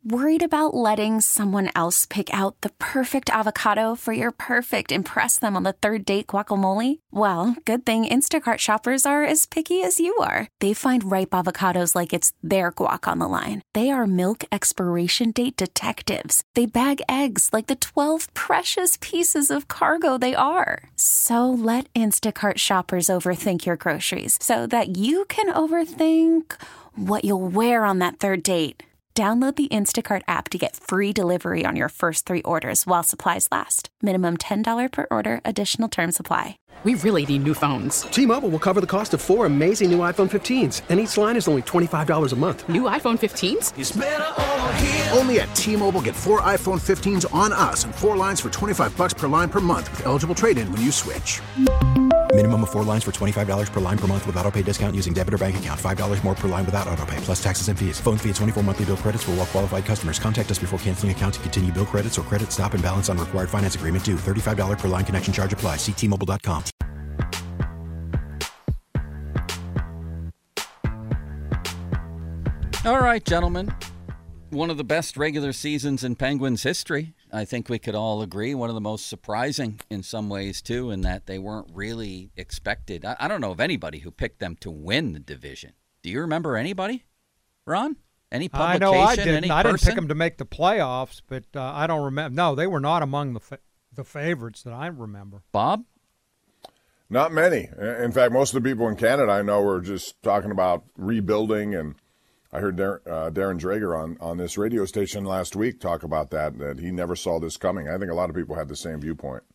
Worried about letting someone else pick out the perfect avocado for your perfect impress them on the third date guacamole? Well, good thing Instacart shoppers are as picky as you are. They find ripe avocados like it's their guac on the line. They are milk expiration date detectives. They bag eggs like the 12 precious pieces of cargo they are. So let Instacart shoppers overthink your groceries so that you can overthink what you'll wear on that third date. Download the Instacart app to get free delivery on your first 3 orders while supplies last. Minimum $10 per order. Additional terms apply. We really need new phones. T-Mobile will cover the cost of 4 amazing new iPhone 15s, and each line is only $25 a month. New iPhone 15s? It's better over here. Only at T-Mobile, get 4 iPhone 15s on us and 4 lines for $25 per line per month with eligible trade-in when you switch. Minimum of 4 lines for $25 per line per month with autopay discount using debit or bank account. $5 more per line without autopay, plus taxes and fees. Phone fee at 24 monthly bill credits for well-qualified customers. Contact us before canceling account to continue bill credits or credit stop and balance on required finance agreement due. $35 per line connection charge applies. See T-Mobile.com. All right, gentlemen. One of the best regular seasons in Penguins history. I think we could all agree. One of the most surprising in some ways, too, in that they weren't really expected. I don't know of anybody who picked them to win the division. Do you remember anybody, Ron? Any publication? I know I didn't. Any I didn't person? pick them to make the playoffs, but I don't remember. No, they were not among the favorites that I remember. Bob? Not many. In fact, most of the people in Canada I know were just talking about rebuilding, and I heard Darren Drager on this radio station last week talk about that he never saw this coming. I think a lot of people had the same viewpoint.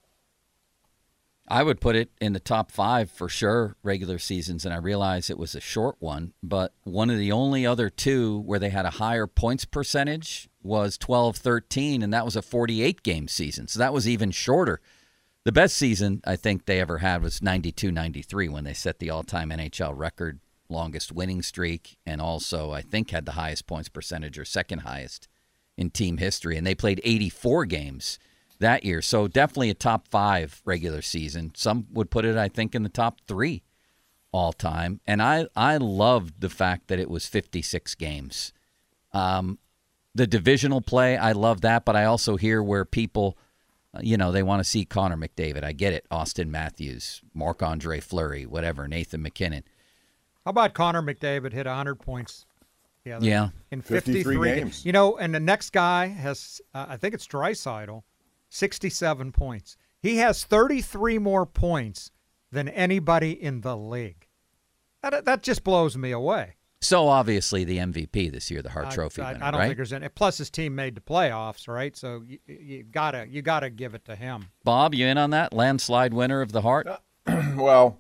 I would put it in the top 5 for sure, regular seasons, and I realize it was a short one, but one of the only other 2 where they had a higher points percentage was 12-13, and that was a 48-game season, so that was even shorter. The best season I think they ever had was 92-93 when they set the all-time NHL record longest winning streak, and also I think had the highest points percentage or second highest in team history, and they played 84 games that year. So definitely a top 5 regular season. Some would put it, I think, in the top 3 all time. And I loved the fact that it was 56 games. The divisional play, I love that, but I also hear where people, they want to see Connor McDavid. I get it. Austin Matthews, Marc-Andre Fleury, whatever, Nathan McKinnon. How about Connor McDavid hit 100 points? Yeah. In 53 games. And the next guy has, I think it's Draisaitl, 67 points. He has 33 more points than anybody in the league. That just blows me away. So obviously the MVP this year, the Hart Trophy winner, I don't right? think there's any. Plus his team made the playoffs, right? So you gotta give it to him. Bob, you in on that landslide winner of the Hart? Well,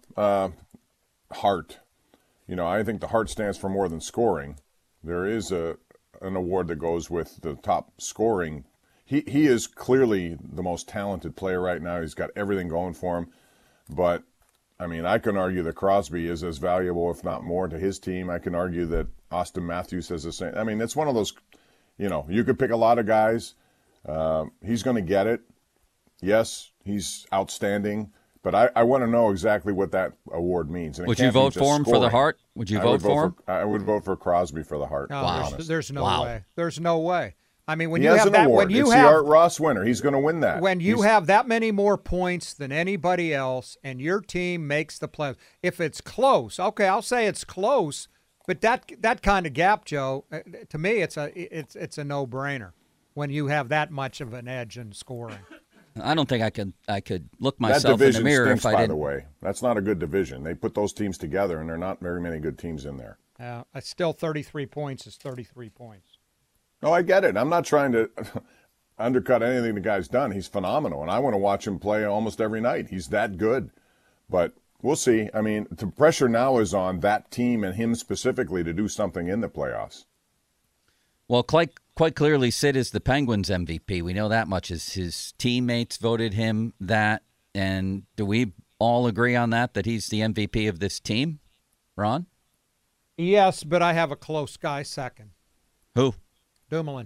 Hart. I think the Hart stands for more than scoring. There is an award that goes with the top scoring. He is clearly the most talented player right now. He's got everything going for him. But, I can argue that Crosby is as valuable, if not more, to his team. I can argue that Austin Matthews has the same. It's one of those, you could pick a lot of guys. He's going to get it. Yes, he's outstanding. But I want to know exactly what that award means. And would you vote for him for the Hart? Would you vote for him? I would vote for Crosby for the Hart. No, wow. There's no way. There's no way. When he you has have an that, award. when you it's have the Art Ross winner, he's going to win that. When you have that many more points than anybody else, and your team makes the playoffs, if it's close, okay, I'll say it's close. But that kind of gap, Joe, to me, it's a no-brainer when you have that much of an edge in scoring. I don't think I could look myself in the mirror stinks, if I didn't. By the way, that's not a good division. They put those teams together, and there are not very many good teams in there. Still 33 points is 33 points. No, I get it. I'm not trying to undercut anything the guy's done. He's phenomenal, and I want to watch him play almost every night. He's that good. But we'll see. The pressure now is on that team and him specifically to do something in the playoffs. Well, quite clearly, Sid is the Penguins' MVP. We know that much. His teammates voted him that. And do we all agree on that he's the MVP of this team, Ron? Yes, but I have a close guy second. Who? Dumoulin.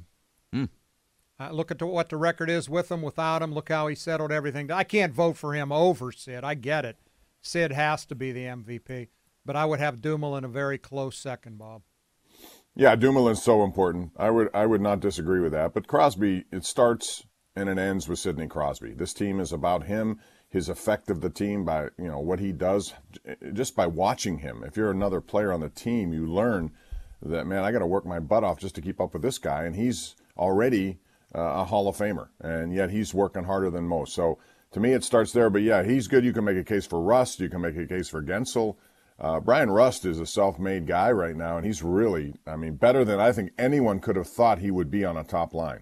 Look at what the record is with him, without him. Look how he settled everything. I can't vote for him over Sid. I get it. Sid has to be the MVP. But I would have Dumoulin a very close second, Bob. Yeah, Dumoulin's so important. I would not disagree with that. But Crosby, it starts and it ends with Sidney Crosby. This team is about him, his effect of the team by what he does, just by watching him. If you're another player on the team, you learn that, man, I got to work my butt off just to keep up with this guy, and he's already a Hall of Famer, and yet he's working harder than most. So to me, it starts there. But yeah, he's good. You can make a case for Rust. You can make a case for Gensel. Brian Rust is a self-made guy right now, and he's really, better than I think anyone could have thought he would be on a top line.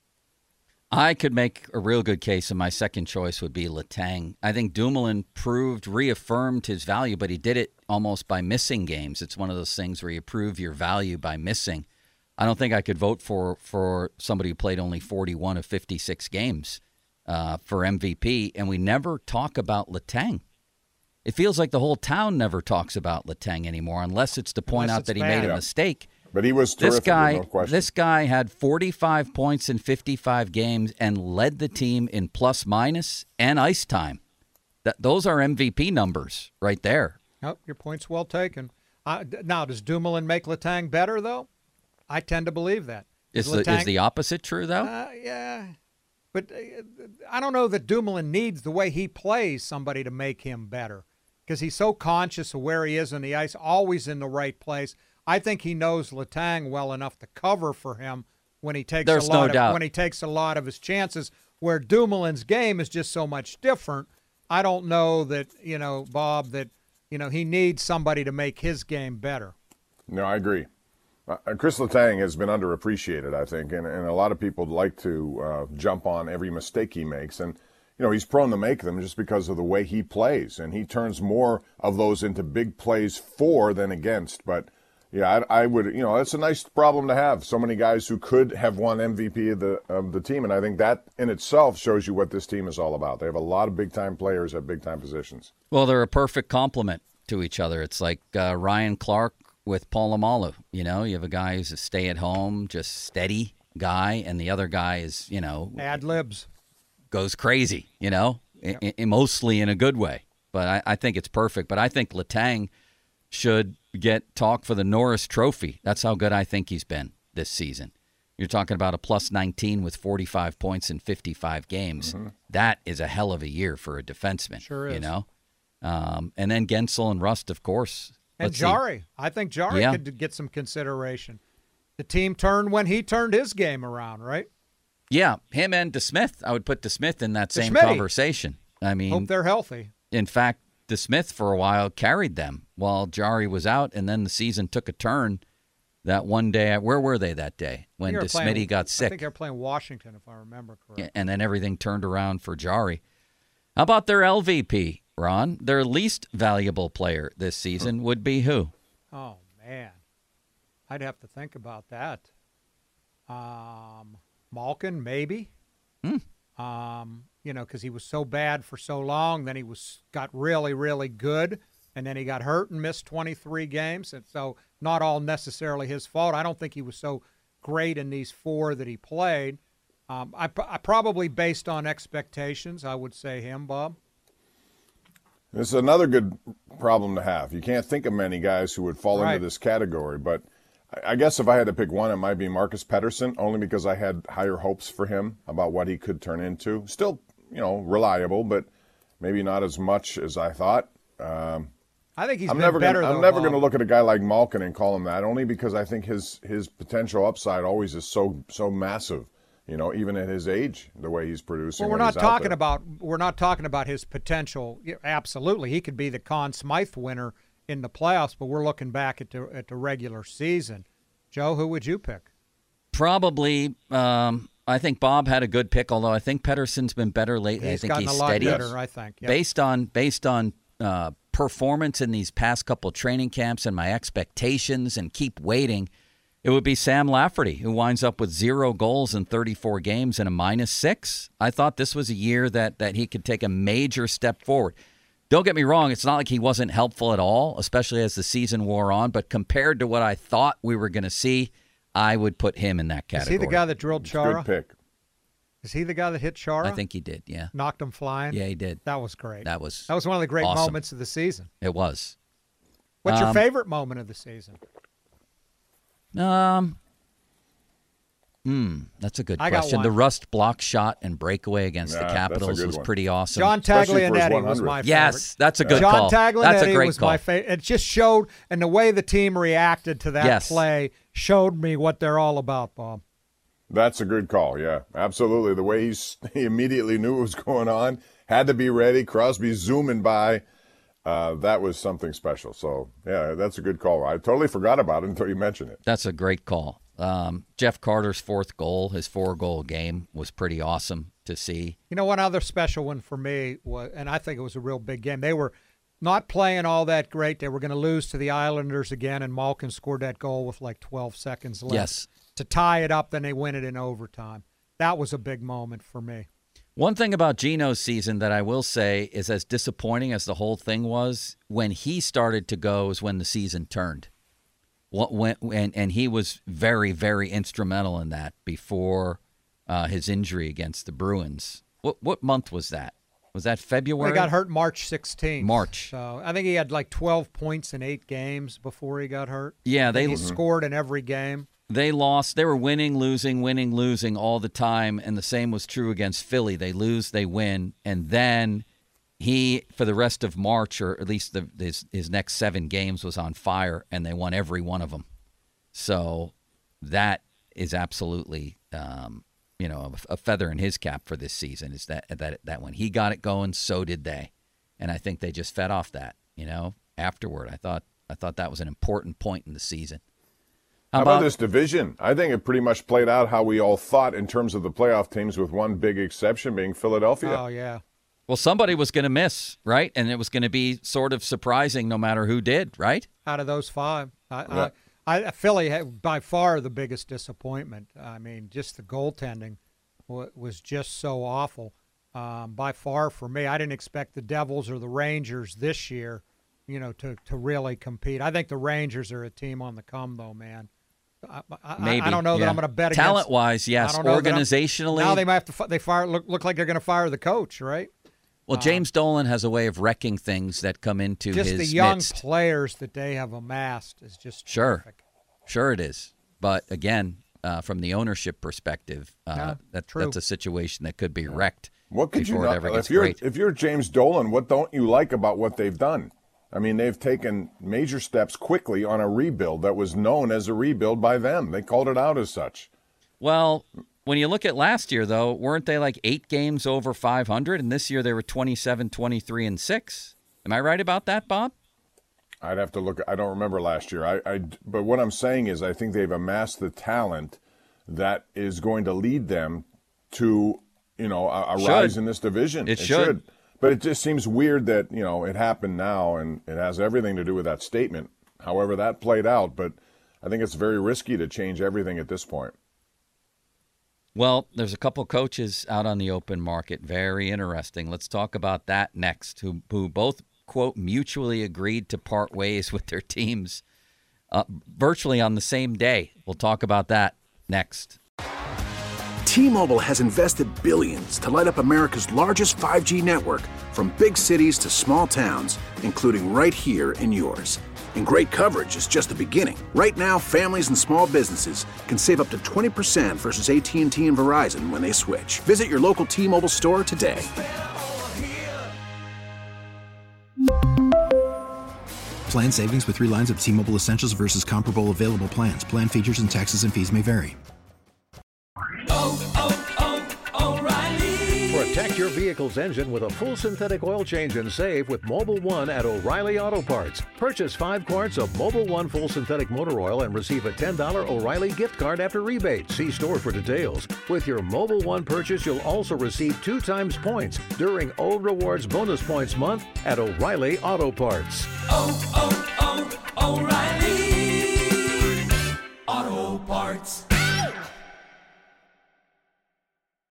I could make a real good case, and my second choice would be Letang. I think Dumoulin reaffirmed his value, but he did it almost by missing games. It's one of those things where you prove your value by missing. I don't think I could vote for somebody who played only 41 of 56 games for MVP, and we never talk about Letang. It feels like the whole town never talks about Letang anymore, unless it's to point out that he made a mistake. But he was terrific, no question. This guy had 45 points in 55 games and led the team in plus-minus and ice time. Those are MVP numbers right there. Oh, your point's well taken. Now, does Dumoulin make Letang better, though? I tend to believe that. Is the opposite true, though? Yeah. But I don't know that Dumoulin needs the way he plays somebody to make him better, because he's so conscious of where he is on the ice, always in the right place. I think he knows Letang well enough to cover for him when he takes when he takes a lot of his chances. Where Dumoulin's game is just so much different. I don't know that Bob, that he needs somebody to make his game better. No, I agree. Chris Letang has been underappreciated, I think, and a lot of people like to jump on every mistake he makes. And, he's prone to make them just because of the way he plays. And he turns more of those into big plays for than against. But, yeah, I would, it's a nice problem to have. So many guys who could have won MVP of the team. And I think that in itself shows you what this team is all about. They have a lot of big-time players at big-time positions. Well, they're a perfect complement to each other. It's like Ryan Clark with Polamalu. You have a guy who's a stay-at-home, just steady guy, and the other guy is, ad-libs. Goes crazy, mostly in a good way. But I think it's perfect. But I think Letang should get talk for the Norris Trophy. That's how good I think he's been this season. You're talking about a plus 19 with 45 points in 55 games. Mm-hmm. That is a hell of a year for a defenseman. Sure is. And then Gensel and Rust, of course. And Jarry. I think Jarry could get some consideration. The team turned when he turned his game around, right? Yeah, him and DeSmith. I would put DeSmith in that same conversation. Hope they're healthy. In fact, DeSmith for a while carried them while Jarry was out, and then the season took a turn that one day. Where were they that day when DeSmitty got sick? I think they were playing Washington, if I remember correctly. Yeah, and then everything turned around for Jarry. How about their LVP, Ron? Their least valuable player this season would be who? Oh, man. I'd have to think about that. Malkin, maybe. Because he was so bad for so long. Then he got really, really good, and then he got hurt and missed 23 games. And so not all necessarily his fault. I don't think he was so great in these 4 that he played. I probably, based on expectations, I would say him, Bob. This is another good problem to have. You can't think of many guys who would fall into this category, but I guess if I had to pick one, it might be Marcus Pettersson, only because I had higher hopes for him about what he could turn into. Still, reliable, but maybe not as much as I thought. I think he's I'm been never better, I'm never going to look at a guy like Malkin and call him that, only because I think his potential upside always is so massive. Even at his age, the way he's producing. Well, we're not talking about his potential. Absolutely, he could be the Conn Smythe winner in the playoffs, but we're looking back at the regular season. Joe, who would you pick? Probably, I think Bob had a good pick, although I think Pettersson's been better lately. I think he's steady. Lot better, I think. Yep. Based on performance in these past couple training camps and my expectations and keep waiting, it would be Sam Lafferty, who winds up with 0 goals in 34 games and a -6. I thought this was a year that he could take a major step forward. Don't get me wrong, it's not like he wasn't helpful at all, especially as the season wore on, but compared to what I thought we were going to see, I would put him in that category. Is he the guy that drilled Chara? Good pick. Is he the guy that hit Chara? I think he did, yeah. Knocked him flying? Yeah, he did. That was great. That was one of the great awesome moments of the season. It was. What's your favorite moment of the season? That's a good I got question. one. The Rust block shot and breakaway against the Capitals was pretty awesome. John Especially for his Taglianetti was 100. my favorite. Yes, that's a good John call. That's a Taglianetti great was call. my favorite. It just showed, and the way the team reacted to that play showed me what they're all about, Bob. That's a good call, yeah. Absolutely. The way he immediately knew what was going on, had to be ready. Crosby zooming by. That was something special. So, yeah, that's a good call. I totally forgot about it until you mentioned it. That's a great call. Jeff Carter's fourth goal, his 4-goal game, was pretty awesome to see. You know, one other special one for me was, and I think it was a real big game. They were not playing all that great. They were going to lose to the Islanders again, and Malkin scored that goal with like 12 seconds left. Yes. To tie it up, then they win it in overtime. That was a big moment for me. One thing about Gino's season that I will say is, as disappointing as the whole thing was, when he started to go is when the season turned. And he was very, very instrumental in that before his injury against the Bruins. What month was that? Was that February? He got hurt March 16th. March. So I think he had like 12 points in 8 games before he got hurt. Yeah, he scored in every game. They lost. They were winning, losing all the time, and the same was true against Philly. They lose, they win, and then he, for the rest of March, or at least his next 7 games, was on fire, and they won every one of them. So that is absolutely, a feather in his cap for this season. Is that when he got it going, so did they, and I think they just fed off that. Afterward, I thought that was an important point in the season. How about this division? I think it pretty much played out how we all thought in terms of the playoff teams, with one big exception being Philadelphia. Oh, yeah. Well, somebody was going to miss, right? And it was going to be sort of surprising no matter who did, right? Out of those 5. Philly had by far the biggest disappointment. I mean, just the goaltending was just so awful. By far for me, I didn't expect the Devils or the Rangers this year, to really compete. I think the Rangers are a team on the come, though, man. Maybe. I don't know that I'm going to bet talent-wise, yes. Organizationally, now they might have to. Look like they're going to fire the coach, right? Well, James Dolan has a way of wrecking things that come into his midst. Just the young players that they have amassed is just terrific. Sure it is. But again, from the ownership perspective, that's a situation that could be wrecked. What could before you it not? ever gets If you're James Dolan, what don't you like about what they've done? I mean, they've taken major steps quickly on a rebuild that was known as a rebuild by them. They called it out as such. Well, when you look at last year, though, weren't they like 8 games over 500? And this year they were 27, 23, and 6. Am I right about that, Bob? I'd have to look. I don't remember last year. But what I'm saying is I think they've amassed the talent that is going to lead them to, a rise in this division. It should. But it just seems weird that, it happened now, and it has everything to do with that statement, however that played out. But I think it's very risky to change everything at this point. Well, there's a couple coaches out on the open market. Very interesting. Let's talk about that next, who both, quote, mutually agreed to part ways with their teams virtually on the same day. We'll talk about that next. T-Mobile has invested billions to light up America's largest 5G network, from big cities to small towns, including right here in yours. And great coverage is just the beginning. Right now, families and small businesses can save up to 20% versus AT&T and Verizon when they switch. Visit your local T-Mobile store today. Plan savings with 3 lines of T-Mobile Essentials versus comparable available plans. Plan features and taxes and fees may vary. Protect your vehicle's engine with a full synthetic oil change and save with Mobil 1 at O'Reilly Auto Parts. Purchase 5 quarts of Mobil 1 full synthetic motor oil and receive a $10 O'Reilly gift card after rebate. See store for details. With your Mobil 1 purchase, you'll also receive 2 times points during O Rewards Bonus Points Month at O'Reilly Auto Parts.